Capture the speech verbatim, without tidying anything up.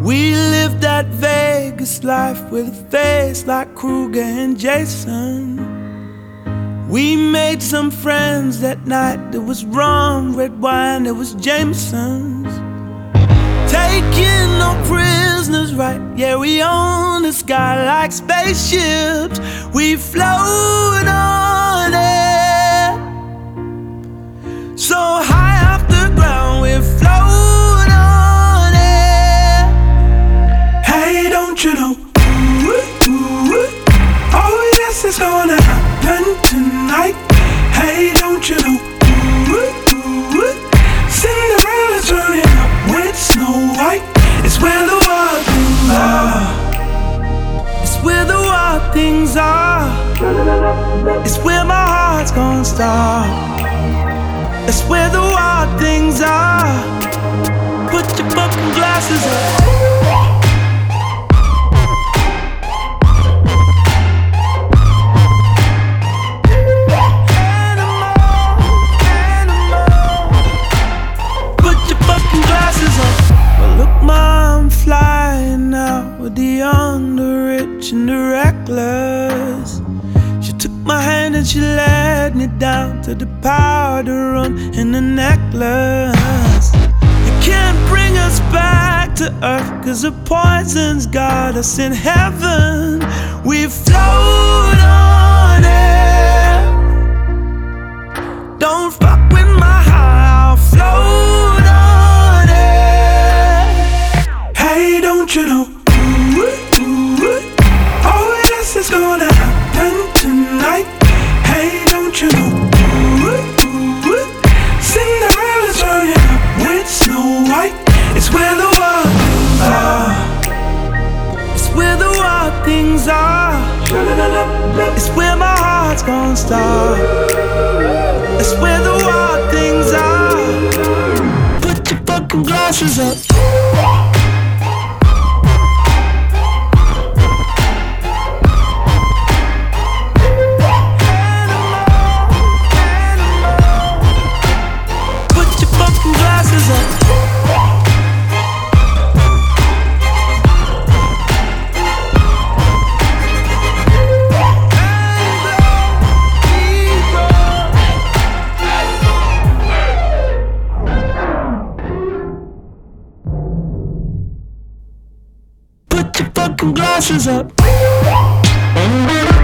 We lived that Vegas life with a face like Kruger and Jason. We made some friends that night. There was rum, red wine, there was Jameson's. Taking no prisoners, right? Yeah, we own the sky like spaceships. We float on air, so high off the ground, we float on air. Hey, don't you know? Ooh, ooh, ooh. Oh yes, it's gonna happen tonight. Hey, don't you know? Ooh, ooh, ooh. Cinderella's turning up with Snow White. It's where the wild things are. It's where the wild things are. It's where my heart's gonna stop. It's where the wild things are. Put your fucking glasses up. Flying out with the young, the rich, and the reckless. She took my hand and she led me down to the powder room and the necklace. You can't bring us back to earth, cause the poison's got us in heaven. We float on air. Don't fuck with my heart, I'll float on air. Hey, don't you know? Ooh, ooh, ooh. Oh yes, it's gonna happen tonight. Hey, don't you know? Ooh, ooh, ooh. Cinderella's turning up with Snow White. It's where the wild things are. It's where the wild things are. It's where my heart's gonna stop. It's where the wild things are. Put your fucking glasses up. Put your fucking glasses up.